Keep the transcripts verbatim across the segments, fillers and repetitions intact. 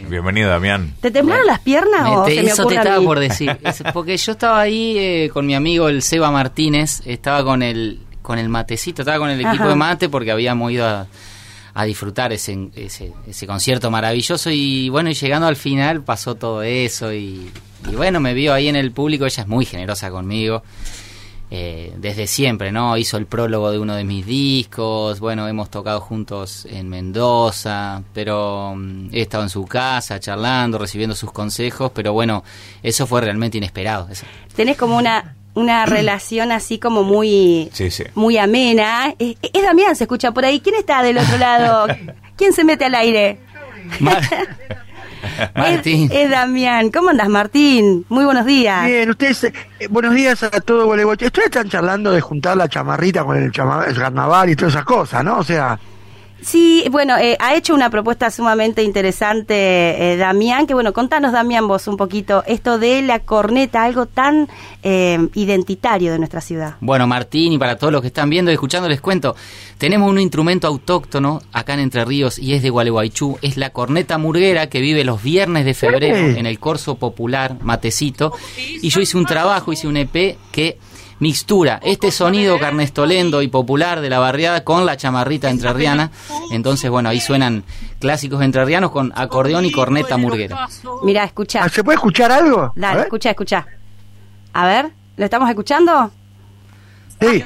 Bienvenido, Damián. ¿Te temblaron las piernas Me o te, se me Eso te ocurre a estaba mí? por decir. Es porque yo estaba ahí eh, con mi amigo el Seba Martínez, estaba con el con el matecito, estaba con el equipo Ajá. de mate porque habíamos ido a, a disfrutar ese, ese ese concierto maravilloso y bueno, y llegando al final pasó todo eso y, y bueno, me vio ahí en el público, ella es muy generosa conmigo. Eh, desde siempre, ¿no? Hizo el prólogo de uno de mis discos, bueno, hemos tocado juntos en Mendoza, pero um, he estado en su casa charlando, recibiendo sus consejos, pero bueno, eso fue realmente inesperado. Eso. Tenés como una una relación así como muy Sí, sí. muy amena. Es, es Damián, se escucha por ahí. ¿Quién está del otro lado? ¿Quién se mete al aire? Mar- Martín. Es, es Damián. ¿Cómo andas, Martín? Muy buenos días. Bien, ustedes, eh, buenos días a todo Gualeguaychú. Ustedes están charlando de juntar la chamarrita con el, chama- el carnaval y todas esas cosas, ¿no? O sea, Sí, bueno, eh, ha hecho una propuesta sumamente interesante eh, Damián, que bueno, contanos Damián vos un poquito esto de la corneta, algo tan eh, identitario de nuestra ciudad. Bueno, Martín, y para todos los que están viendo y escuchando les cuento, tenemos un instrumento autóctono acá en Entre Ríos y es de Gualeguaychú, es la corneta murguera que vive los viernes de febrero en el Corso Popular Matecito, y yo hice un trabajo, hice un E P que mixtura este sonido carnestolendo y popular de la barriada con la chamarrita entrerriana. Entonces, bueno, ahí suenan clásicos entrerrianos con acordeón y corneta murguera. Mirá, escuchá. ¿se puede escuchar algo? A Dale, ver. escucha, escucha. A ver, ¿lo estamos escuchando? Sí.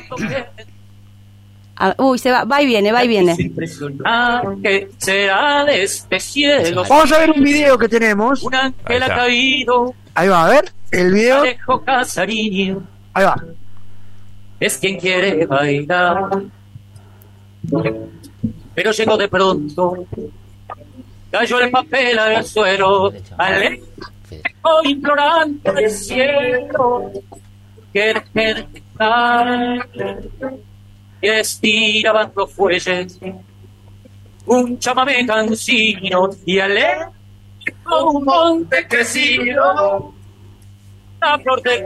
A- uy, se va, va y viene, va y viene. Impresionante será de este cielo. Vamos a ver un video que tenemos. Un ángel Ahí ha está. caído, Ahí va, a ver, el video. Alejo Casarín, Ahí va. es quien quiere bailar. Pero llegó de pronto, cayó el papel al suelo, Alejo implorando del cielo, quiere cantar. Y estiraban los fuelles, un chamamé cansino, y Alejo un monte crecido, la flor de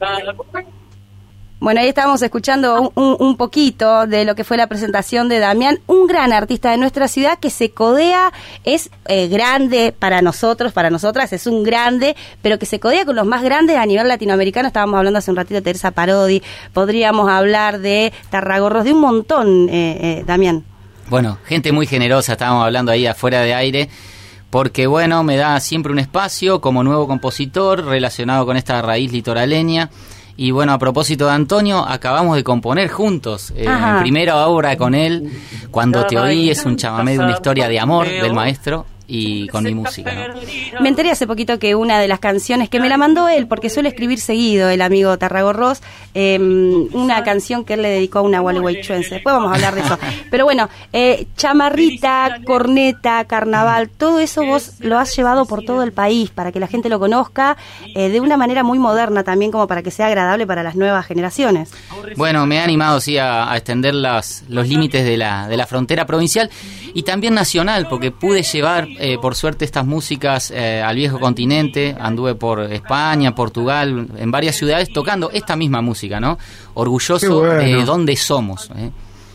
Bueno, ahí estábamos escuchando un, un, un poquito de lo que fue la presentación de Damián, un gran artista de nuestra ciudad que se codea, es eh, grande para nosotros, para nosotras, es un grande, pero que se codea con los más grandes a nivel latinoamericano. Estábamos hablando hace un ratito de Teresa Parodi, podríamos hablar de Tarragorros, de un montón, eh, eh, Damián. Bueno, gente muy generosa, estábamos hablando ahí afuera de aire, porque bueno, me da siempre un espacio como nuevo compositor relacionado con esta raíz litoraleña. Y bueno, a propósito de Antonio, acabamos de componer juntos eh, Ajá. mi primera obra con él, Cuando te oí, es un chamamé de una historia de amor del maestro y con mi música, ¿no? Me enteré hace poquito que una de las canciones que me la mandó él, porque suele escribir seguido el amigo Tarragorros, eh, una canción que él le dedicó a una gualeguaychuense. Después vamos a hablar de eso. Pero bueno, eh, chamarrita, corneta, carnaval, todo eso vos lo has llevado por todo el país para que la gente lo conozca eh, de una manera muy moderna también, como para que sea agradable para las nuevas generaciones. Bueno, me he animado sí a, a extender las, los límites de la, de la frontera provincial y también nacional, porque pude llevar eh, por suerte estas músicas eh, al viejo continente. Anduve por España, Portugal, en varias ciudades tocando esta misma música, ¿no? Orgulloso Qué bueno. de dónde somos, ¿eh?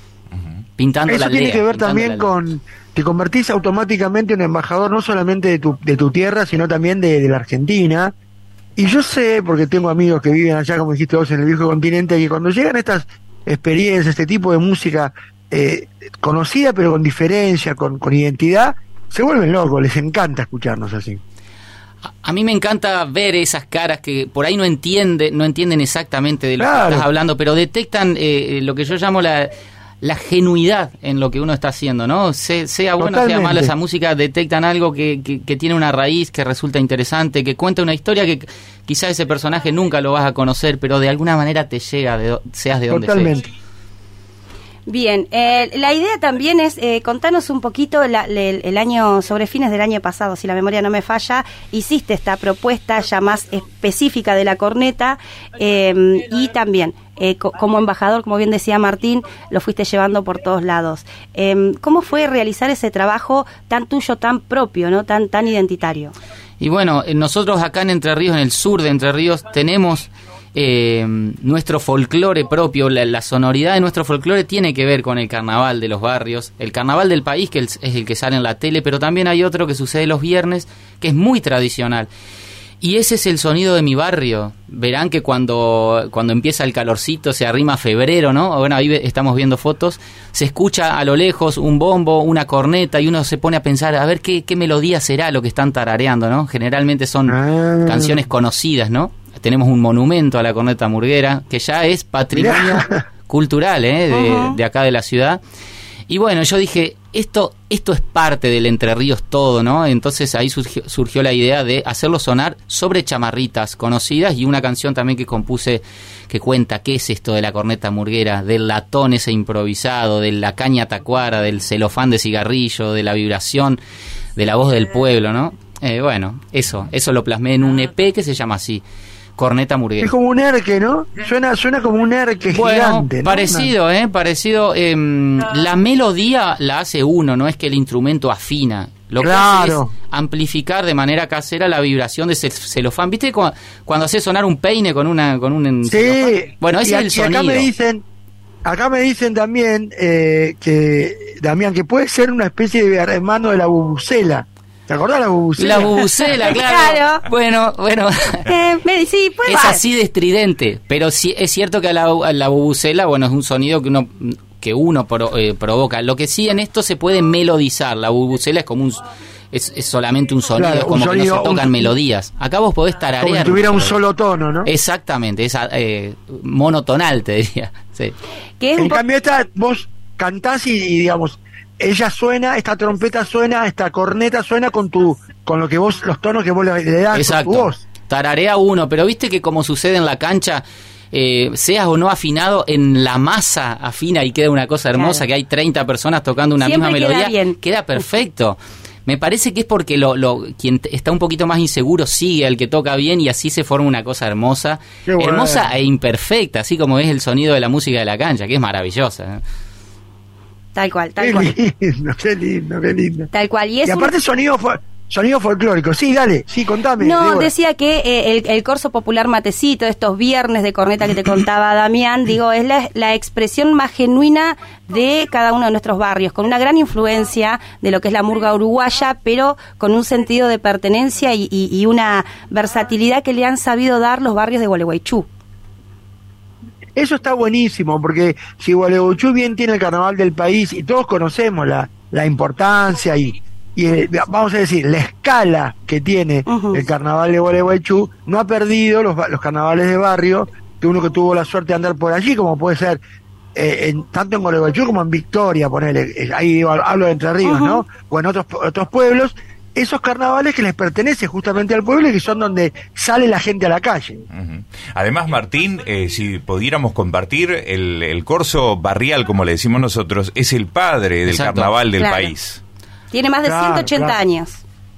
Pintando Eso la aldea. tiene que ver pintando también la aldea. con, te convertís automáticamente en embajador no solamente de tu, de tu tierra, sino también de, de la Argentina. Y yo sé, porque tengo amigos que viven allá, como dijiste vos, en el viejo continente, que cuando llegan estas experiencias, este tipo de música eh, conocida pero con diferencia, con, con identidad, se vuelven locos, les encanta escucharnos así. A, a mí me encanta ver esas caras que por ahí no entienden, no entienden exactamente de lo Claro. que estás hablando, pero detectan eh, lo que yo llamo la, la genuidad en lo que uno está haciendo, ¿no? Se, sea bueno, sea Totalmente. malo esa música, detectan algo que, que, que tiene una raíz, que resulta interesante, que cuenta una historia que quizás ese personaje nunca lo vas a conocer, pero de alguna manera te llega, de, do- seas de donde Totalmente. seas. Bien, eh, la idea también es eh, contanos un poquito la- le- el año, sobre fines del año pasado, si la memoria no me falla, hiciste esta propuesta ya más específica de la corneta eh, y también eh, co- como embajador, como bien decía Martín, lo fuiste llevando por todos lados. Eh, ¿Cómo fue realizar ese trabajo tan tuyo, tan propio, no tan tan identitario? Y bueno, eh, nosotros acá en Entre Ríos, en el sur de Entre Ríos, tenemos eh, nuestro folclore propio, la, la sonoridad de nuestro folclore tiene que ver con el carnaval de los barrios, el carnaval del país, que es el que sale en la tele, pero también hay otro que sucede los viernes, que es muy tradicional. Y ese es el sonido de mi barrio. Verán que cuando, cuando empieza el calorcito, se arrima febrero, ¿no? Bueno, ahí estamos viendo fotos. Se escucha a lo lejos un bombo, una corneta, y uno se pone a pensar, a ver qué, qué melodía será lo que están tarareando, ¿no? Generalmente son ah. canciones conocidas, ¿no? Tenemos un monumento a la corneta murguera, que ya es patrimonio cultural, ¿eh? De, uh-huh. de acá de la ciudad. Y bueno, yo dije, esto esto es parte del Entre Ríos todo, ¿no? Entonces ahí surgió, surgió la idea de hacerlo sonar sobre chamarritas conocidas, y una canción también que compuse que cuenta qué es esto de la corneta murguera, del latón ese improvisado, de la caña tacuara, del celofán de cigarrillo, de la vibración, de la voz del pueblo, ¿no? Eh, bueno, eso, eso lo plasmé en un E P que se llama así, Corneta Murguera. Es como un erque, ¿no? Suena suena como un erque bueno, gigante, ¿no? Parecido, ¿eh? Parecido. Eh, la melodía la hace uno, no es que el instrumento afina. Lo claro. que hace es amplificar de manera casera la vibración de ese celofán. ¿Viste cuando, cuando haces sonar un peine con una con un sí. celofán? Bueno, ese y, es el y sonido. Acá me dicen, acá me dicen también eh, que, Damián, que puede ser una especie de hermano de la bubucela. ¿Te acordás de la bubucela? La bubucela, claro. claro. Bueno, bueno. Eh, me, sí, pues es va. así de estridente, pero sí es cierto que a la, a la bubucela, bueno, es un sonido que uno que uno pro, eh, provoca. Lo que sí en esto se puede melodizar. La bubucela es como un es, es solamente un sonido, claro, como un sonido, que no se tocan un, melodías. Acá vos podés tararear. Como si tuviera un solo tono, ¿no? Exactamente, es eh, monotonal, te diría. Sí. ¿Qué es en cambio esta, vos cantás y, y digamos, ella suena, esta trompeta suena, esta corneta suena con tu, con lo que vos, los tonos que vos le, le das. Exacto. Con tu voz. Tararea uno, pero viste que como sucede en la cancha, eh, seas o no afinado, en la masa afina y queda una cosa hermosa, claro. que hay treinta personas tocando una Siempre misma queda melodía, bien. Queda perfecto. Me parece que es porque lo, lo quien está un poquito más inseguro sigue al que toca bien, y así se forma una cosa hermosa, bueno. hermosa e imperfecta, así como es el sonido de la música de la cancha, que es maravillosa, ¿eh? Tal cual, tal qué cual. Lindo, qué lindo, qué lindo. Tal cual. Y, es y aparte un... sonido, sonido folclórico. Sí, dale, sí, contame. No, digo, decía que eh, el, el corso popular Matecito, estos viernes de corneta que te contaba Damián, digo, es la, la expresión más genuina de cada uno de nuestros barrios, con una gran influencia de lo que es la murga uruguaya, pero con un sentido de pertenencia y, y, y una versatilidad que le han sabido dar los barrios de Gualeguaychú. Eso está buenísimo, porque si Gualeguaychú bien tiene el carnaval del país, y todos conocemos la, la importancia y, y eh, vamos a decir, la escala que tiene uh-huh. el carnaval de Gualeguaychú, no ha perdido los, los carnavales de barrio, que uno que tuvo la suerte de andar por allí, como puede ser eh, en, tanto en Gualeguaychú como en Victoria, ponele, eh, ahí digo, hablo de Entre Ríos, uh-huh. ¿no? O en otros, otros pueblos, esos carnavales que les pertenecen justamente al pueblo y que son donde sale la gente a la calle. Uh-huh. Además, Martín, eh, si pudiéramos compartir, el, el corso barrial, como le decimos nosotros, es el padre del Exacto. carnaval del claro. país. Tiene más de claro, ciento ochenta claro. años.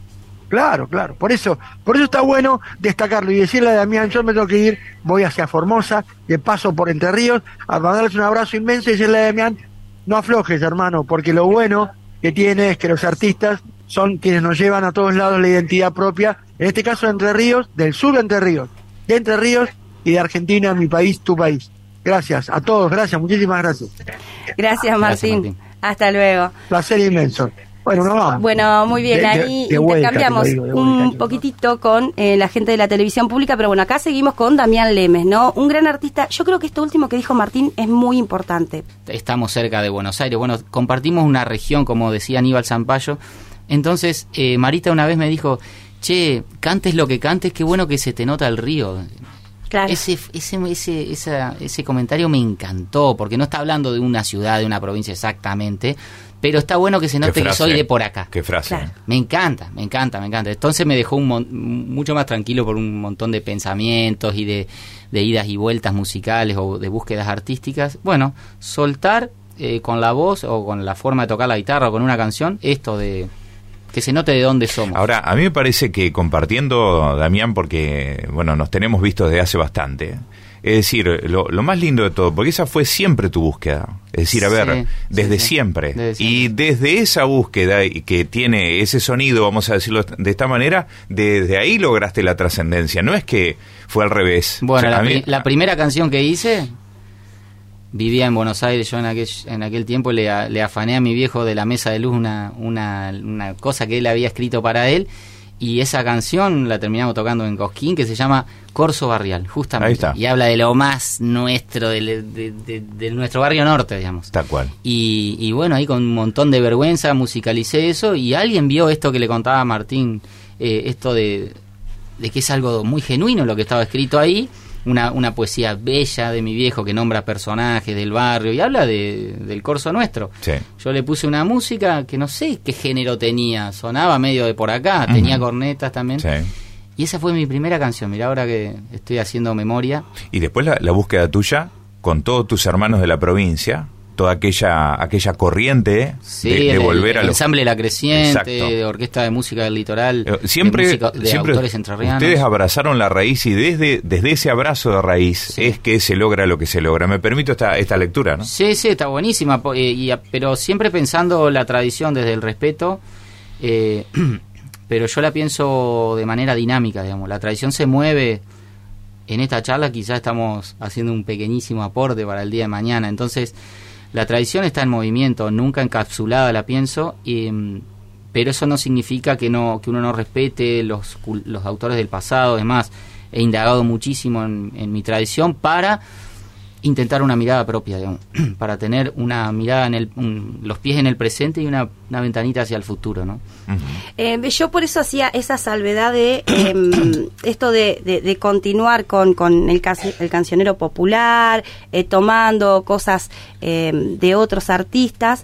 Claro, claro. Por eso, por eso está bueno destacarlo y decirle a Damián, yo me tengo que ir, voy hacia Formosa, de paso por Entre Ríos, a mandarles un abrazo inmenso y decirle a Damián, no aflojes, hermano, porque lo bueno que tiene es que los artistas son quienes nos llevan a todos lados la identidad propia, en este caso de Entre Ríos, del sur de Entre Ríos, de Entre Ríos y de Argentina, mi país, tu país. Gracias a todos, gracias, muchísimas gracias. Gracias, Martín. Gracias, Martín. Hasta luego. Placer inmenso. Bueno, nos vamos. Bueno, muy bien, de, ahí de, de intercambiamos vuelta, digo, un vuelta, poquitito con eh, la gente de la televisión pública, pero bueno, acá seguimos con Damián Lemes, ¿no? Un gran artista. Yo creo que esto último que dijo Martín es muy importante. Estamos cerca de Buenos Aires, bueno, compartimos una región, como decía Aníbal Zampayo. Entonces, eh, Marita una vez me dijo, che, cantes lo que cantes, qué bueno que se te nota el río. Claro. Ese, ese, ese, esa, ese comentario me encantó, porque no está hablando de una ciudad, de una provincia exactamente, pero está bueno que se note que soy de por acá. Qué frase. Claro. Me encanta, me encanta, me encanta. Entonces me dejó un mon- mucho más tranquilo por un montón de pensamientos y de, de idas y vueltas musicales o de búsquedas artísticas. Bueno, soltar eh, con la voz o con la forma de tocar la guitarra o con una canción, esto de... que se note de dónde somos. Ahora, a mí me parece que compartiendo, Damián, porque bueno, nos tenemos visto desde hace bastante, Es decir, lo, lo más lindo de todo, porque esa fue siempre tu búsqueda. Es decir, a ver, sí, desde, sí, sí. siempre. desde siempre. Y desde esa búsqueda y que tiene ese sonido, vamos a decirlo de esta manera, desde ahí lograste la trascendencia. No es que fue al revés. Bueno, O sea, la, a mí- pri- la primera canción que hice, vivía en Buenos Aires, yo en aquel, en aquel tiempo le, a- le afané a mi viejo de la mesa de luz una, una, una cosa que él había escrito para él, y esa canción la terminamos tocando en Cosquín, que se llama Corso Barrial, justamente. Ahí está. Y habla de lo más nuestro, del, de, de- de nuestro barrio norte, digamos. Tal cual. Y, y bueno, ahí con un montón de vergüenza musicalicé eso, y alguien vio esto que le contaba a Martín, eh, esto de, de que es algo muy genuino lo que estaba escrito ahí, una, una poesía bella de mi viejo que nombra personajes del barrio y habla de, del corso nuestro. Sí. Yo le puse una música que no sé qué género tenía, sonaba medio de por acá, Ujú. tenía cornetas también. Sí. Y esa fue mi primera canción, mirá ahora que estoy haciendo memoria. Y después la, la búsqueda tuya con todos tus hermanos de la provincia, toda aquella aquella corriente Sí, de, de el, volver a el los... ensamble La Creciente, Exacto. de Orquesta de Música del Litoral, Eh, Siempre, de, música- de siempre autores entrerrianos. ustedes abrazaron la raíz y desde, desde ese abrazo de raíz Sí. es que se logra lo que se logra. Me permito esta, esta lectura, ¿no? Sí, sí, está buenísima, po- eh, y a- pero siempre pensando la tradición desde el respeto, eh, pero yo la pienso de manera dinámica, digamos. La tradición se mueve. En esta charla quizás estamos haciendo un pequeñísimo aporte para el día de mañana. Entonces, la tradición está en movimiento, nunca encapsulada la pienso, y, mm, pero eso no significa que no que uno no respete los, cul- los autores del pasado. Es más, he indagado muchísimo en, en mi tradición para intentar una mirada propia, digamos, para tener una mirada en el, un- los pies en el presente y una, una ventanita hacia el futuro, ¿no? Ujú. Eh, yo por eso hacía esa salvedad de eh, esto de, de, de continuar con, con el, casi- el cancionero popular, eh, tomando cosas eh, de otros artistas,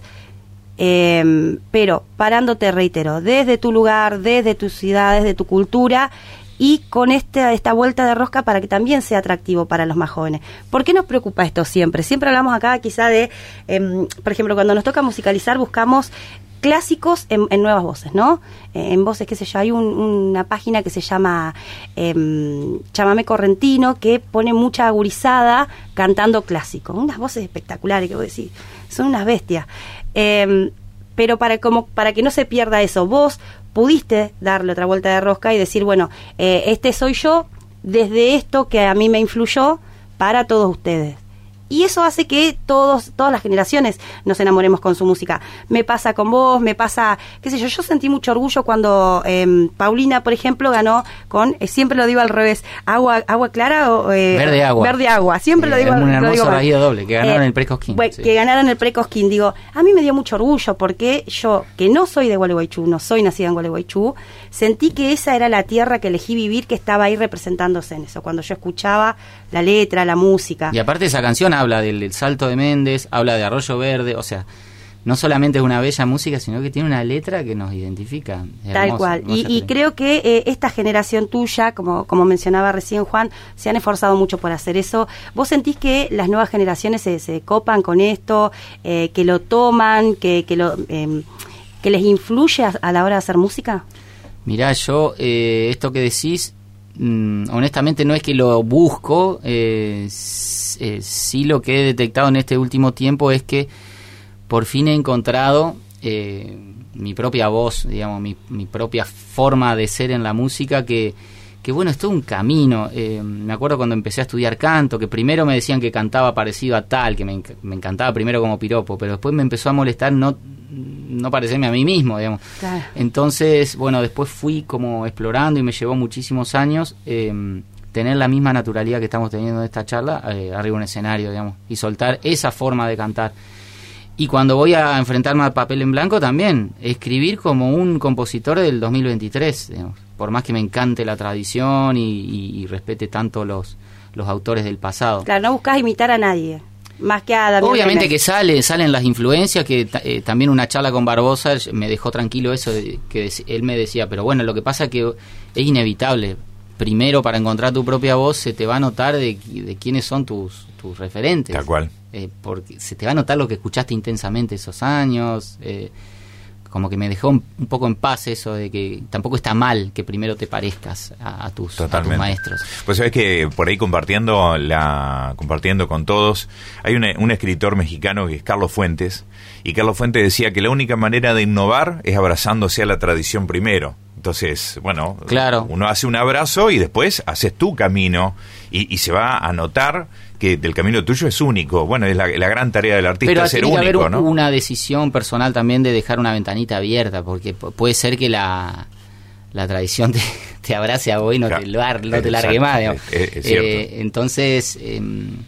eh, pero parándote, reitero, desde tu lugar, desde tu ciudad, desde tu cultura, y con este, esta vuelta de rosca para que también sea atractivo para los más jóvenes. ¿Por qué nos preocupa esto siempre? Siempre hablamos acá quizá de, eh, por ejemplo, cuando nos toca musicalizar buscamos clásicos en, en nuevas voces, ¿no? Eh, en voces, qué sé yo, hay un- una página que se llama eh, Chamamé Correntino, que pone mucha agurizada cantando clásico, unas voces espectaculares que vos decís, son unas bestias. Eh, pero para como para que no se pierda eso, vos pudiste darle otra vuelta de rosca y decir, bueno, eh, este soy yo desde esto que a mí me influyó para todos ustedes. Y eso hace que todos, todas las generaciones nos enamoremos con su música. Me pasa con vos, me pasa, qué sé yo, yo sentí mucho orgullo cuando eh, Paulina, por ejemplo, ganó con, eh, siempre lo digo al revés, agua agua clara o... Eh, Verde Agua. Verde Agua, siempre Eh, lo digo un lo hermoso digo mal. barrido doble, que ganaron el Pre-Cosquín, bueno, sí. Que ganaron el Pre-Cosquín. Digo, a mí me dio mucho orgullo porque yo, que no soy de Gualeguaychú, no soy nacida en Gualeguaychú, sentí que esa era la tierra que elegí vivir, que estaba ahí representándose en eso, cuando yo escuchaba la letra, la música. Y aparte esa canción habla del, del Salto de Méndez, habla de Arroyo Verde, o sea, no solamente es una bella música, sino que tiene una letra que nos identifica. Es Tal hermosa, cual. hermosa Y, y experiencia. creo que eh, esta generación tuya, como, como mencionaba recién Juan, se han esforzado mucho por hacer eso. ¿Vos sentís que las nuevas generaciones se, se copan con esto, eh, que lo toman, que, que, lo, eh, que les influye a, a la hora de hacer música? Mirá, yo, eh, esto que decís, mm, honestamente no es que lo busco, eh, s- eh, sí lo que he detectado en este último tiempo es que por fin he encontrado eh, mi propia voz, digamos, mi, mi propia forma de ser en la música, que, que bueno, es todo un camino. Eh, me acuerdo cuando empecé a estudiar canto, que primero me decían que cantaba parecido a tal, que me, enc- me encantaba primero como piropo, pero después me empezó a molestar no, no parecerme a mí mismo, digamos. Claro. Entonces, bueno, después fui como explorando y me llevó muchísimos años eh, tener la misma naturalidad que estamos teniendo en esta charla eh, arriba de un escenario, digamos, y soltar esa forma de cantar. Y cuando voy a enfrentarme al papel en blanco también, escribir como un compositor del dos mil veintitrés, digamos, por más que me encante la tradición y, y, y respete tanto los, los autores del pasado. Claro, no buscás imitar a nadie, más que a Damián Obviamente René. que sale, salen las influencias, que ta- eh, también una charla con Barbosa me dejó tranquilo eso, de, que dec- él me decía, pero bueno, lo que pasa es que es inevitable. Primero, para encontrar tu propia voz, se te va a notar de, de quiénes son tus, tus referentes. Tal cual. Eh, porque se te va a notar lo que escuchaste intensamente esos años, eh, como que me dejó un, un poco en paz eso de que tampoco está mal que primero te parezcas a, a, tus, a tus maestros. Pues sabes que por ahí compartiendo la compartiendo con todos, hay una, un escritor mexicano que es Carlos Fuentes, y Carlos Fuentes decía que la única manera de innovar es abrazándose a la tradición primero. Entonces, bueno, claro. uno hace un abrazo y después haces tu camino y, y se va a notar que el camino tuyo es único. Bueno, es la, la gran tarea del artista, pero ser tiene que único, haber ¿no? Una decisión personal también de dejar una ventanita abierta, porque p- puede ser que la, la tradición te, te abrace a vos y no claro. te, lar, no te largue Exacto. más. Digamos. Es, es cierto. Eh, entonces, eh,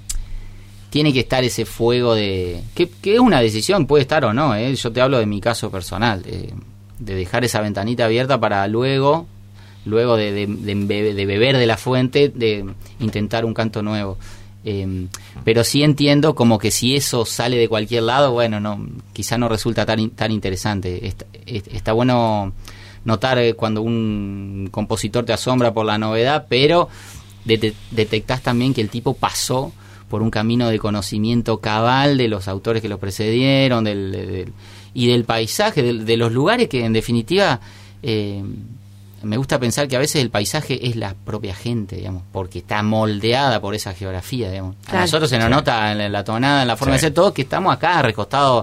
tiene que estar ese fuego de... Que, que es una decisión, puede estar o no, ¿eh? Yo te hablo de mi caso personal, eh, de dejar esa ventanita abierta para luego, luego de, de, de, bebe, de beber de la fuente, de intentar un canto nuevo. Eh, pero sí entiendo como que si eso sale de cualquier lado, bueno, no, quizá no resulta tan, tan interesante. Está, está bueno notar cuando un compositor te asombra por la novedad, pero de, detectás también que el tipo pasó por un camino de conocimiento cabal de los autores que lo precedieron, del, del, y del paisaje, de, de los lugares que en definitiva... Eh, me gusta pensar que a veces el paisaje es la propia gente, digamos, porque está moldeada por esa geografía, digamos. Claro. A nosotros se nos sí. nota en la, en la tonada, en la forma sí. de ser todo, que estamos acá recostados.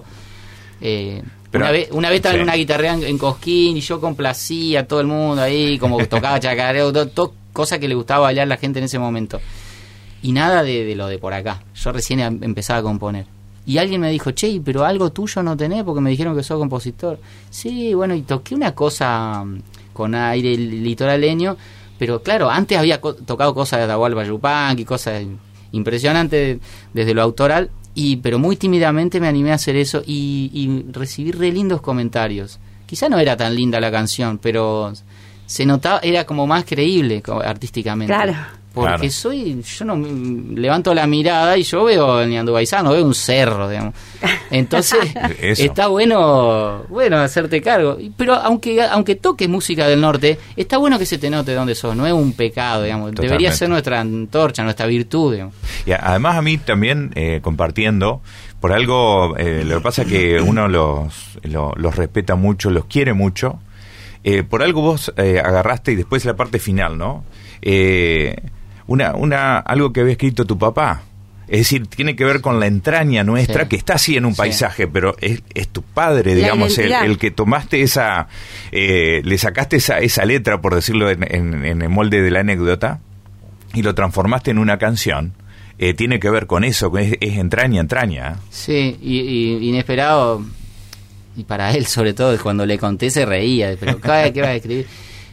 Eh, Pero, una vez, una vez estaba sí. en una guitarra en, en Cosquín y yo complacía a todo el mundo ahí, como que tocaba chacareo, todo, todo, cosa que le gustaba bailar a la gente en ese momento. Y nada de, de lo de por acá. Yo recién empezaba a componer. Y alguien me dijo, che, pero algo tuyo no tenés porque me dijeron que sos compositor. Sí, bueno, y toqué una cosa con aire litoraleño, pero claro, antes había co- tocado cosas de Atahualpa Yupanqui, cosas impresionantes desde lo autoral, y pero muy tímidamente me animé a hacer eso y, y recibí re lindos comentarios. Quizá no era tan linda la canción, pero se notaba, era como más creíble artísticamente. Claro. Porque claro. soy, yo no levanto la mirada y yo veo el Ñandubaizano, veo un cerro, digamos. Entonces está bueno, bueno hacerte cargo. Pero aunque aunque toques música del norte, está bueno que se te note dónde sos. No es un pecado, digamos. Totalmente. Debería ser nuestra antorcha, nuestra virtud, digamos. Y además a mí también eh, compartiendo, por algo, eh, lo que pasa es que uno los, los, los respeta mucho, los quiere mucho. Eh, por algo vos eh, agarraste y después la parte final, ¿no? Eh, Una, una, algo que había escrito tu papá. Es decir, tiene que ver con la entraña nuestra, sí. que está así en un paisaje, sí. pero es, es tu padre, digamos, el, el que tomaste esa, eh, le sacaste esa, esa letra, por decirlo en, en, en el molde de la anécdota, y lo transformaste en una canción. Eh, tiene que ver con eso, es, es entraña, entraña. Sí, y, y inesperado, y para él sobre todo, cuando le conté se reía, pero cada vez que va a escribir...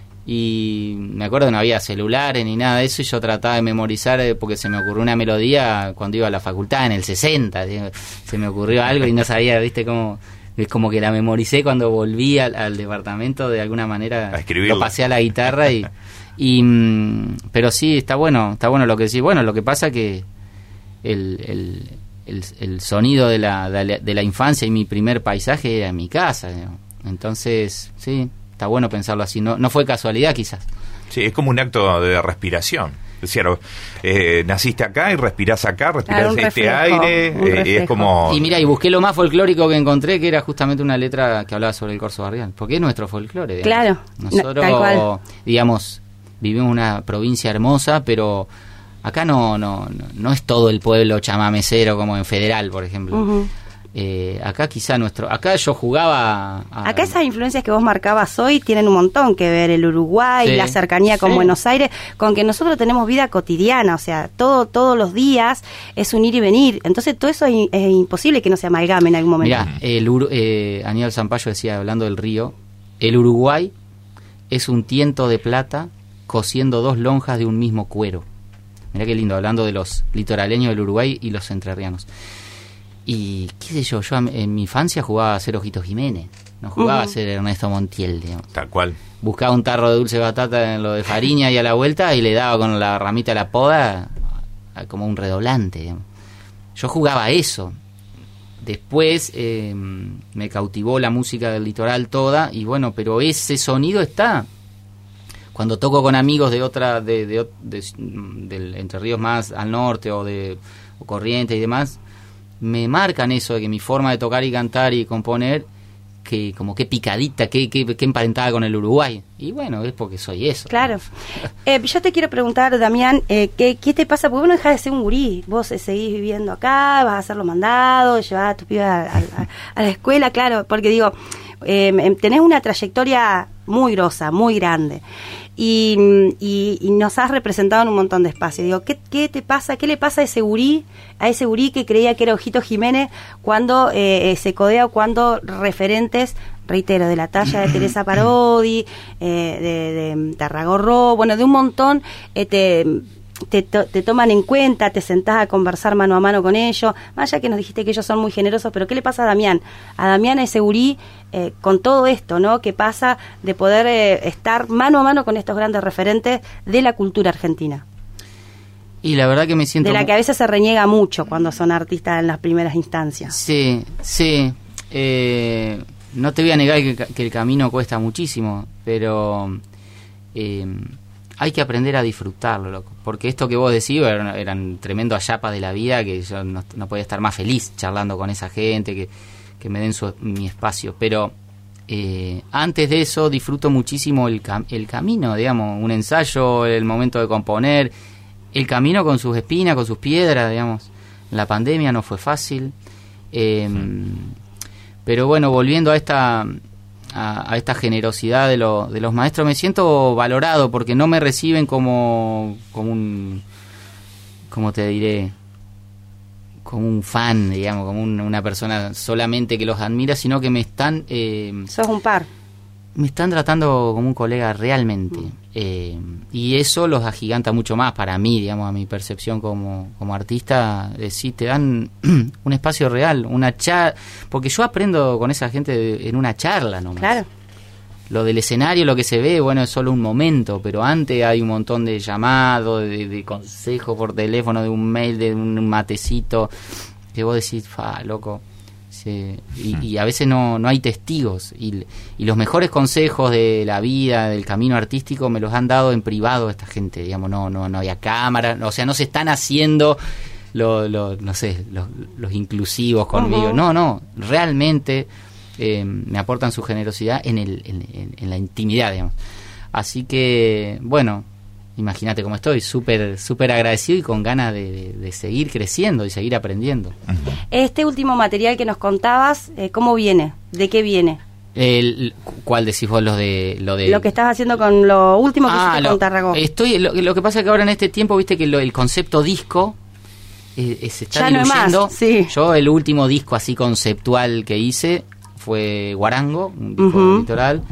Y me acuerdo que no había celulares ni nada de eso, y yo trataba de memorizar porque se me ocurrió una melodía cuando iba a la facultad en el sesenta, ¿sí? Se me ocurrió algo y no sabía, viste, cómo, es como que la memoricé cuando volví al, al departamento, de alguna manera a escribirlo. Lo pasé a la guitarra y, y pero sí, está bueno, está bueno lo que decís. Bueno, lo que pasa que el, el, el, el sonido de la, de la de la infancia y mi primer paisaje era en mi casa, ¿no? Entonces, sí, está bueno pensarlo así, no no fue casualidad quizás. Sí, es como un acto de respiración. Es decir, eh, naciste acá y respirás acá, respirás claro, este reflejo, aire, eh, es como... Y mira, y busqué lo más folclórico que encontré, que era justamente una letra que hablaba sobre el corso barrial, porque es nuestro folclore, digamos. Claro, nosotros, no, digamos, vivimos en una provincia hermosa, pero acá no, no, no, no es todo el pueblo chamamecero como en Federal, por ejemplo. Uh-huh. Eh, acá quizá nuestro acá yo jugaba a, acá esas influencias que vos marcabas hoy tienen un montón que ver, el Uruguay, sí, la cercanía con sí. Buenos Aires, con que nosotros tenemos vida cotidiana, o sea, todo todos los días es un ir y venir, entonces todo eso es, es imposible que no se amalgame en algún momento. Mirá, el Ur- eh, Aníbal Zampayo decía, hablando del río, el Uruguay es un tiento de plata cosiendo dos lonjas de un mismo cuero. Mirá qué lindo, hablando de los litoraleños del Uruguay y los entrerrianos. Y qué sé yo, yo en mi infancia jugaba a ser Ojitos Jiménez, no jugaba uh-huh. a ser Ernesto Montiel, digamos. Tal cual. Buscaba un tarro de dulce batata en lo de Fariña y a la vuelta y le daba con la ramita de la poda a, a como un redoblante, digamos. Yo jugaba a eso. Después eh, me cautivó la música del litoral toda y bueno, pero ese sonido está. Cuando toco con amigos de otra, de, de, de, de, del Entre Ríos más al norte o de o Corrientes y demás, me marcan eso de que mi forma de tocar y cantar y componer que como que picadita, que, que, que emparentada con el Uruguay. Y bueno, es porque soy eso. Claro. Eh, yo te quiero preguntar, Damián, eh, ¿qué, ¿qué te pasa? Porque vos no dejás de ser un gurí. Vos eh, seguís viviendo acá, vas a hacer los mandados, llevás a tu piba a, a, a la escuela, claro, porque digo, eh, tenés una trayectoria muy grosa, muy grande. Y, y, y nos has representado en un montón de espacios. Digo, ¿qué, qué te pasa? ¿Qué le pasa a ese gurí, a ese gurí que creía que era Ojito Jiménez cuando eh, se codea o cuando referentes, reitero, de la talla de Teresa Parodi, eh, de, de Tarragorro, bueno, de un montón, eh, te... Te, to, te toman en cuenta, te sentás a conversar mano a mano con ellos, más allá que nos dijiste que ellos son muy generosos, pero ¿qué le pasa a Damián? A Damián, a ese gurí, eh, con todo esto, ¿no? Que pasa de poder eh, estar mano a mano con estos grandes referentes de la cultura argentina. Y la verdad que me siento... De la que a veces se reniega mucho cuando son artistas en las primeras instancias. Sí, sí. Eh, no te voy a negar que, que el camino cuesta muchísimo, pero... Eh, hay que aprender a disfrutarlo, loco. Porque esto que vos decís eran, eran tremendo ayapas de la vida, que yo no, no podía estar más feliz charlando con esa gente, que, que me den su, mi espacio. Pero eh, antes de eso disfruto muchísimo el, cam- el camino, digamos, un ensayo, el momento de componer, el camino con sus espinas, con sus piedras, digamos. La pandemia no fue fácil. Eh, pero bueno, volviendo a esta... A, a esta generosidad de, lo, de los maestros, me siento valorado porque no me reciben como como un, como te diré, como un fan, digamos, como un, una persona solamente que los admira, sino que me están eh, sos un par me están tratando como un colega realmente, mm. eh, y eso los agiganta mucho más para mí, digamos, a mi percepción como, como artista. Eh, sí, te dan un espacio real, una charla, porque yo aprendo con esa gente de, en una charla nomás. Claro. Lo del escenario, lo que se ve, bueno, es solo un momento, pero antes hay un montón de llamados, de, de consejos por teléfono, de un mail, de un matecito, que vos decís, fa, loco. Sí, y, y a veces no, no hay testigos, y, y los mejores consejos de la vida, del camino artístico, me los han dado en privado esta gente, digamos, no no no había cámara, o sea, no se están haciendo lo, lo, no sé, los, los inclusivos conmigo, uh-huh. no, no, realmente eh, me aportan su generosidad en, el, en, en, en la intimidad, digamos. Así que, bueno, imagínate cómo estoy, súper súper agradecido y con ganas de, de, de seguir creciendo y seguir aprendiendo. Este último material que nos contabas, eh, ¿cómo viene? ¿De qué viene? El, ¿Cuál decís vos? Lo de, lo de... Lo que estás haciendo con lo último que ah, hiciste lo, con Tarragó. Estoy, lo, lo que pasa es que ahora en este tiempo, viste que lo, el concepto disco eh, se está ya diluyendo. No es más, sí. Yo el último disco así conceptual que hice fue Guarango, un disco uh-huh. litoral.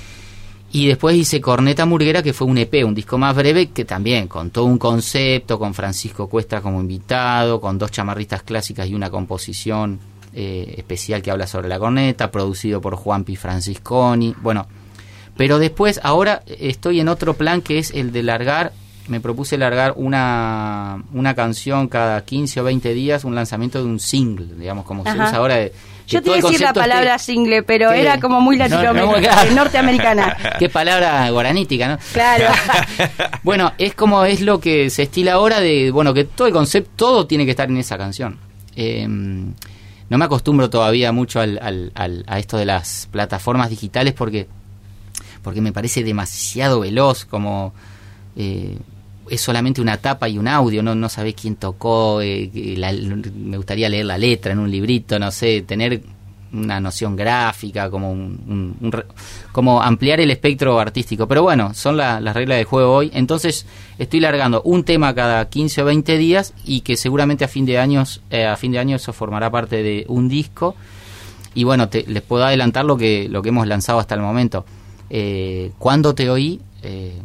Y después hice Corneta Murguera, que fue un E P, un disco más breve, que también con todo un concepto, con Francisco Cuesta como invitado, con dos chamarristas clásicas y una composición eh, especial que habla sobre la corneta, producido por Juanpi Francisconi. Bueno, pero después, ahora estoy en otro plan, que es el de largar, me propuse largar una, una canción cada quince o veinte días, un lanzamiento de un single, digamos, como Ajá. se usa ahora de... Yo te iba a decir la palabra este, single, pero ¿qué? Era como muy latinoamericana, no, no, norteamericana. Qué palabra guaranítica, ¿no? Claro. Bueno, es como es lo que se estila ahora de, bueno, que todo el concepto, todo tiene que estar en esa canción. Eh, no me acostumbro todavía mucho al, al, al, a esto de las plataformas digitales porque, porque me parece demasiado veloz, como... Eh, es solamente una tapa y un audio, no no sabés quién tocó, eh, la, me gustaría leer la letra en un librito, no sé, tener una noción gráfica, como un, un, un como ampliar el espectro artístico. Pero bueno, son la, las reglas del juego hoy. Entonces estoy largando un tema cada quince o veinte días y que seguramente a fin de años eh, a fin de año eso formará parte de un disco. Y bueno, te, les puedo adelantar lo que lo que hemos lanzado hasta el momento. Eh, Cuando te oí, eh,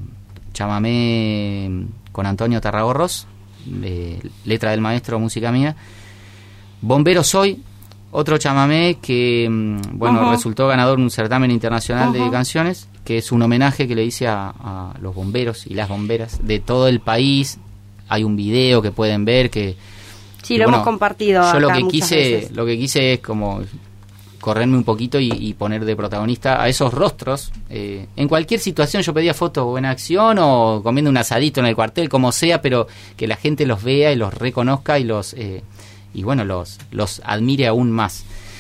chamamé con Antonio Tarragorros, eh, letra del maestro, música mía. Bombero soy, otro chamamé que bueno uh-huh. resultó ganador en un certamen internacional uh-huh. de canciones, que es un homenaje que le hice a, a los bomberos y las bomberas de todo el país. Hay un video que pueden ver que sí, que, lo bueno, hemos compartido. Yo acá lo que quise, veces. lo que quise es como correrme un poquito y, y poner de protagonista a esos rostros. Eh, en cualquier situación yo pedía fotos o en acción o comiendo un asadito en el cuartel, como sea, pero que la gente los vea y los reconozca y los eh, y bueno, los, los admire aún más.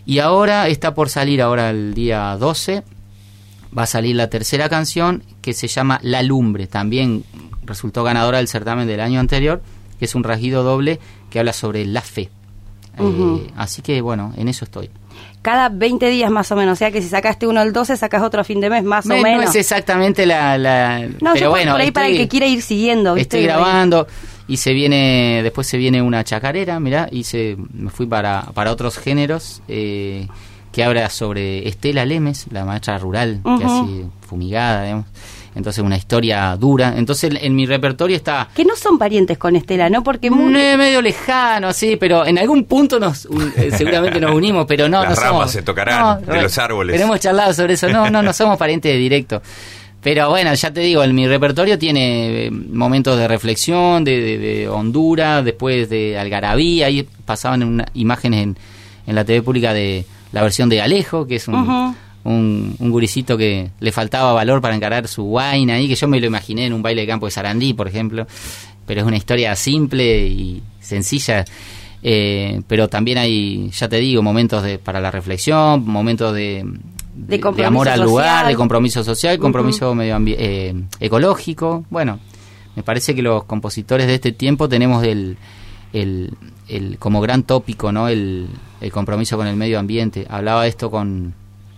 Y ahora está por salir, ahora el día doce, va a salir la tercera canción que se llama La Lumbre, también resultó ganadora del certamen del año anterior, que es un rasguido doble que habla sobre la fe. Uh-huh. Eh, así que bueno, en eso estoy. Cada veinte días más o menos, o sea que si sacaste uno el doce, sacas otro a fin de mes más Me, o menos. No es exactamente la... la no, pero yo bueno, por ahí estoy, para el que quiera ir siguiendo. ¿viste? Estoy grabando y se viene, después se viene una chacarera, mirá, y se, me fui para, para otros géneros, eh, que habla sobre Estela Lemes, la maestra rural, uh-huh. que así fumigada, digamos. Entonces una historia dura. Entonces en mi repertorio está... Que no son parientes con Estela, ¿no? Porque muy... medio lejano, sí, pero en algún punto nos un, eh, seguramente nos unimos, pero no, Las no ramas somos, se tocarán no, de los árboles. Pero hemos charlado sobre eso. No, no, no somos parientes directos. Pero bueno, ya te digo, en mi repertorio tiene eh, momentos de reflexión, de, de, de Honduras, después de Algarabía. Ahí pasaban una, imágenes en, en la T V pública de la versión de Alejo, que es un... Uh-huh. Un, un guricito que le faltaba valor para encarar su guaina ahí, que yo me lo imaginé en un baile de campo de Sarandí, por ejemplo, pero es una historia simple y sencilla, eh, pero también hay, ya te digo, momentos de para la reflexión, momentos de, de, de, de amor al social. Lugar, de compromiso social, compromiso uh-huh. medio ambi- eh, ecológico. Bueno, me parece que los compositores de este tiempo tenemos el, el, el como gran tópico, ¿no? El, el compromiso con el medio ambiente. Hablaba esto con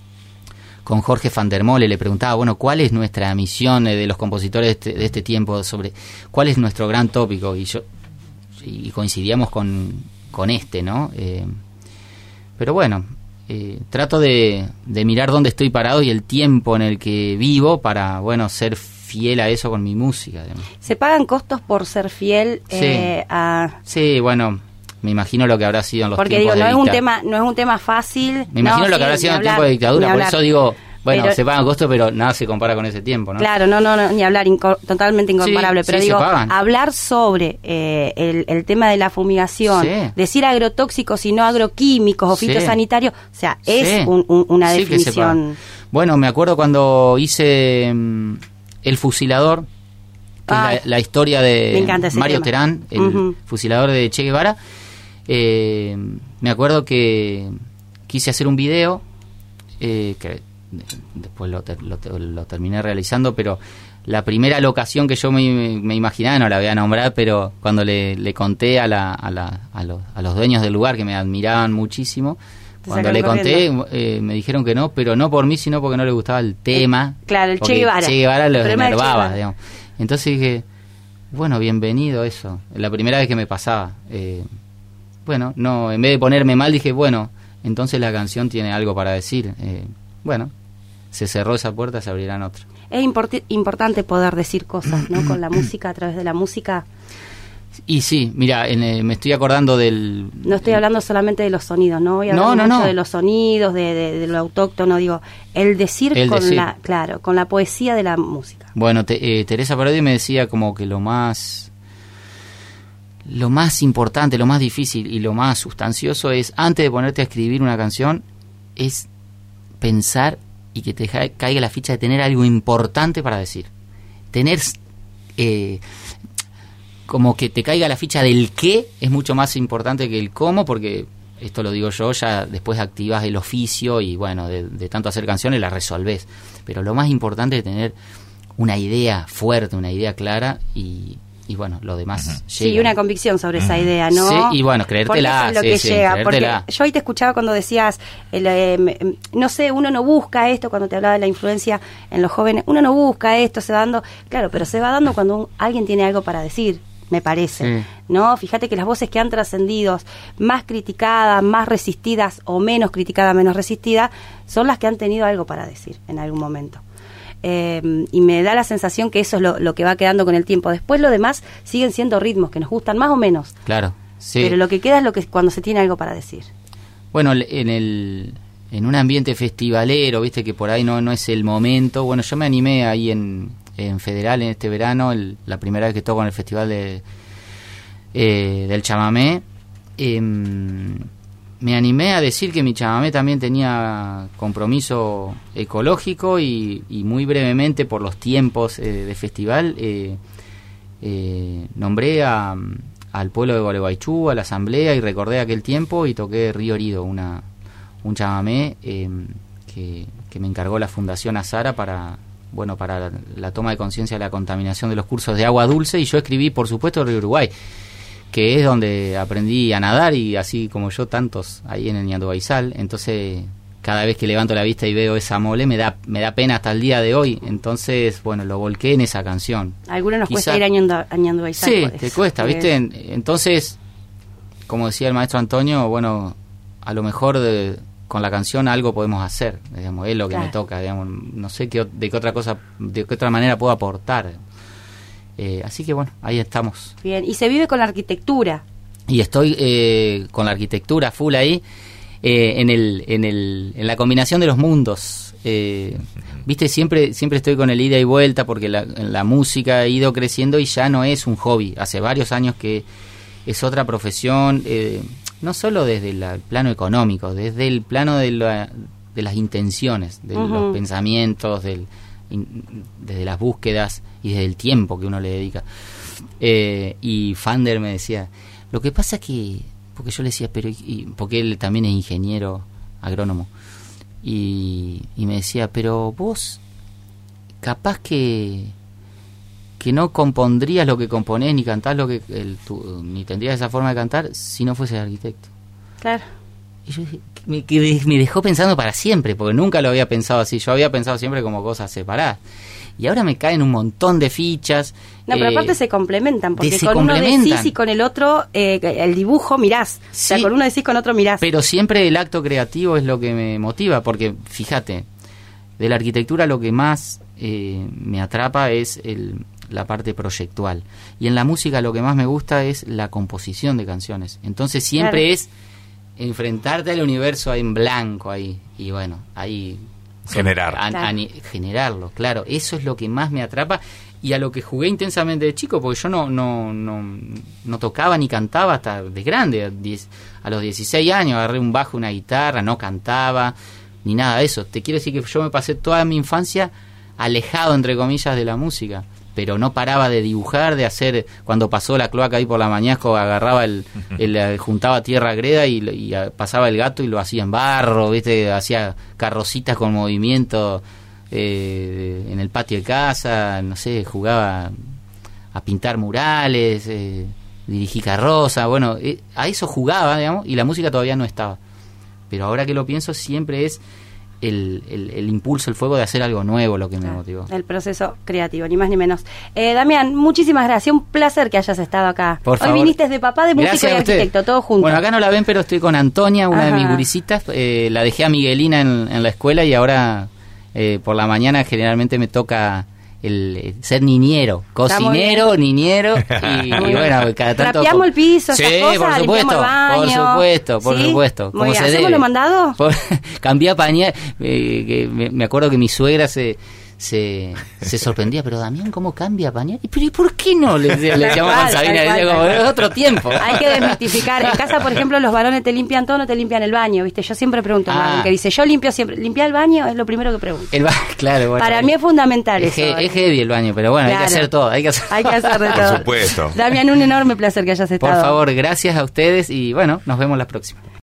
con Jorge van der Molle, le preguntaba, bueno, ¿cuál es nuestra misión eh, de los compositores de este, de este tiempo, sobre cuál es nuestro gran tópico? Y yo y coincidíamos con, con este, ¿no? Eh, pero bueno, eh, trato de, de mirar dónde estoy parado y el tiempo en el que vivo para, bueno, ser fiel a eso con mi música. Digamos. ¿Se pagan costos por ser fiel eh, sí. a...? Sí, bueno... Me imagino lo que habrá sido en los porque tiempos digo, no de es un dictadura. tema, no es un tema fácil. Me imagino no, lo sí, que habrá sido en el hablar, tiempo de dictadura, por eso digo, bueno, pero, se pagan costos, pero nada se compara con ese tiempo, ¿no? Claro, no, no, no ni hablar, inco- totalmente incomparable, sí, pero sí, digo, hablar sobre eh, el, el tema de la fumigación, sí. decir agrotóxicos y no agroquímicos o sí. fitosanitarios, o sea, es sí. un, un, una sí definición. Bueno, me acuerdo cuando hice um, El Fusilador, que ah, es la, la historia de Mario tema. Terán, el uh-huh. fusilador de Che Guevara. Eh, me acuerdo que quise hacer un video eh, que después lo, ter, lo, lo terminé realizando, pero la primera locación que yo me, me imaginaba, no la voy a nombrar, pero cuando le, le conté a, la, a, la, a, los, a los dueños del lugar, que me admiraban muchísimo, cuando le conté eh, me dijeron que no, pero no por mí, sino porque no le gustaba el tema. Claro, el Che Guevara. Che Guevara los enervaba, digamos. Entonces dije, bueno, bienvenido eso, la primera vez que me pasaba. eh, Bueno, no, en vez de ponerme mal dije, bueno, entonces la canción tiene algo para decir. Eh, bueno, se cerró esa puerta, se abrirán otras. Es import- importante poder decir cosas, ¿no? Con la música, a través de la música. Y sí, mira, en, eh, me estoy acordando del... No estoy hablando solamente de los sonidos, ¿no? Voy a hablar no, no, mucho no. de los sonidos, de, de, de lo autóctono, digo, el decir el con decir. la, claro, con la poesía de la música. Bueno, te, eh, Teresa Parodi me decía como que lo más... Lo más importante, lo más difícil y lo más sustancioso es, antes de ponerte a escribir una canción, es pensar y que te caiga la ficha de tener algo importante para decir. Tener, eh, como que te caiga la ficha del qué es mucho más importante que el cómo, porque esto lo digo yo, ya después activas el oficio y bueno, de, de tanto hacer canciones la resolvés. Pero lo más importante es tener una idea fuerte, una idea clara y... y bueno, lo demás uh-huh. llega. Sí, una convicción sobre uh-huh. esa idea, ¿no? Sí, y bueno, creértela. Porque eso es lo sí, que sí, llega, creértela. Porque yo ahí te escuchaba cuando decías, el, eh, no sé, uno no busca esto, cuando te hablaba de la influencia en los jóvenes, uno no busca esto, se va dando, claro, pero se va dando cuando un, alguien tiene algo para decir, me parece, sí. ¿no? Fíjate que las voces que han trascendido, más criticadas, más resistidas, o menos criticadas, menos resistidas, son las que han tenido algo para decir en algún momento. Eh, y me da la sensación que eso es lo, lo que va quedando con el tiempo. Después lo demás siguen siendo ritmos que nos gustan más o menos. Claro, sí. Pero lo que queda es lo que cuando se tiene algo para decir. Bueno, en el en un ambiente festivalero, viste que por ahí no no es el momento. Bueno, yo me animé ahí en, en Federal en este verano, el, la primera vez que toco en el festival de eh, del chamamé. Eh, me animé a decir que mi chamamé también tenía compromiso ecológico y, y muy brevemente por los tiempos eh, de festival eh, eh, nombré a, al pueblo de Gualeguaychú, a la asamblea y recordé aquel tiempo y toqué Río Herido, una, un chamamé eh, que, que me encargó la Fundación Azara para, bueno, para la, la toma de conciencia de la contaminación de los cursos de agua dulce, y yo escribí, por supuesto, Río Uruguay, que es donde aprendí a nadar, y así como yo, tantos ahí en el Ñandubaizal. Entonces, cada vez que levanto la vista y veo esa mole, me da me da pena hasta el día de hoy. Entonces, bueno, lo volqué en esa canción. A algunos nos Quizá, cuesta ir a Ñandu- a Ñandubaizal. Sí, por te eso. cuesta, ¿viste? Eh, En- Entonces, como decía el maestro Antonio, bueno, a lo mejor de, con la canción algo podemos hacer, digamos, es lo que Claro. me toca, digamos, no sé qué, o- de qué otra cosa, de qué otra manera puedo aportar. Eh, así que bueno, ahí estamos. Bien, y se vive con la arquitectura. Y estoy eh, con la arquitectura full ahí, eh, en el en el en la combinación de los mundos. Eh, viste, siempre siempre estoy con el ida y vuelta, porque la, la música ha ido creciendo y ya no es un hobby. Hace varios años que es otra profesión, eh, no solo desde la- el plano económico, desde el plano de, la, de las intenciones, de Ujú. los pensamientos, del, in- desde las búsquedas y desde el tiempo que uno le dedica. Eh, y Fander me decía, lo que pasa es que, porque yo le decía, pero y- y- porque él también es ingeniero agrónomo, y, y me decía, pero vos capaz que que no compondrías lo que componés, ni cantás lo que el, tu- ni tendrías esa forma de cantar si no fueses arquitecto. Claro. Y yo dije, me, que me dejó pensando para siempre, porque nunca lo había pensado así. Yo había pensado siempre como cosas separadas. Y ahora me caen un montón de fichas. No, pero eh, aparte se complementan, porque de- se con uno complementan. decís y con el otro, eh, el dibujo mirás. O sea, Sí. con uno decís, con otro mirás. Pero siempre el acto creativo es lo que me motiva, porque fíjate, de la arquitectura lo que más eh, me atrapa es el, la parte proyectual. Y en la música lo que más me gusta es la composición de canciones. Entonces siempre Claro. es enfrentarte al universo en blanco ahí. Y bueno, ahí... Generar. a- a- Claro. generarlo, claro. Eso es lo que más me atrapa y a lo que jugué intensamente de chico, porque yo no no no, no tocaba ni cantaba hasta de grande. A, diez, a los dieciséis años agarré un bajo, una guitarra, no cantaba ni nada de eso. Te quiero decir que yo me pasé toda mi infancia alejado, entre comillas, de la música, pero no paraba de dibujar, de hacer. Cuando pasó la cloaca ahí por la Mañasco, agarraba el, el, eh, juntaba tierra greda y, y eh, pasaba el gato y lo hacía en barro, viste, hacía carrocitas con movimiento eh, en el patio de casa, no sé, jugaba a pintar murales, eh, dirigí carroza, bueno, eh, a eso jugaba, digamos, y la música todavía no estaba. Pero ahora que lo pienso, siempre es el, el, el impulso, el fuego de hacer algo nuevo lo que me motivó. El proceso creativo, ni más ni menos. Eh, Damián, muchísimas gracias. Un placer que hayas estado acá. Por Hoy favor. viniste de papá, de músico Gracias y a usted. arquitecto, todo junto. Bueno, acá no la ven, pero estoy con Antonia, una Ajá. de mis gurisitas. Eh, la dejé a Miguelina en, en la escuela y ahora eh, por la mañana generalmente me toca el, el ser niñero, cocinero, niñero y, y bueno, cada tanto... ¿Trapeamos el piso, esas sí, cosas? por ¿Limpiamos supuesto, el baño? por supuesto, por ¿Sí? supuesto. Muy como bien. se ¿Hacemos debe. lo mandado? Por- cambié a pañal, eh, que me, me acuerdo que mi suegra se... Se, se sorprendía, pero Damián, ¿cómo cambia pañal? ¿Y, pero, ¿y por qué no? Le, decía- le decíamos Tal con cual, Sabina, tal le decía cual, como, tal cual. es otro tiempo. Hay que desmitificar. En casa, por ejemplo, los varones te limpian todo, no te limpian el baño, ¿viste? Yo siempre pregunto a un Ah. varón que dice, yo limpio siempre. ¿Limpiar el baño? Es lo primero que pregunto. El ba- claro, bueno, Para mí es fundamental es, eso. he- es heavy el baño, pero bueno, hay que Claro. hacer todo. Hay que hacer, Hay que hacer de Por todo. supuesto. Damián, un enorme placer que hayas Por estado. favor, gracias a ustedes y bueno, nos vemos la próxima.